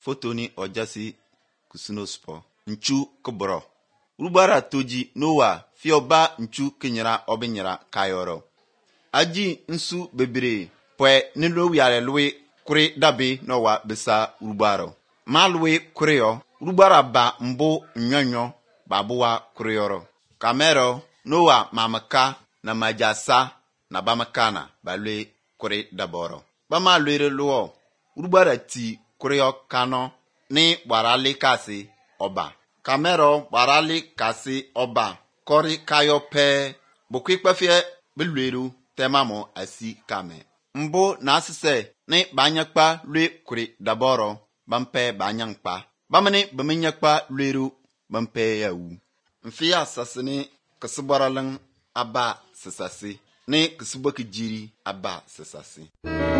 fotoni ojasi kusinospo nchu kubro rubara toji nowa fioba nchu kenyara obinyara kayoro aji nsu bebere pwe nilo yare lwe kuri dabi nowa besa rubaro malwe kuryo rubara ba mbu nyonyo babuwa kuryoro kamero nowa mamaka na majasa na bamakana balwe kuri daboro bama lwere luo rubara ti kuryo kano ni barali kasi oba kamero barali kasi oba kori kayo pe bukwikpafie bilweru temamo asi kame mbu na asise ni banyakpa lwe kuri daboro bampe banyangpa bamani baminyakpa lweru bampe yawu mfiya sasini kasibaralin aba sasasi ni kisibaki jiri aba sasasi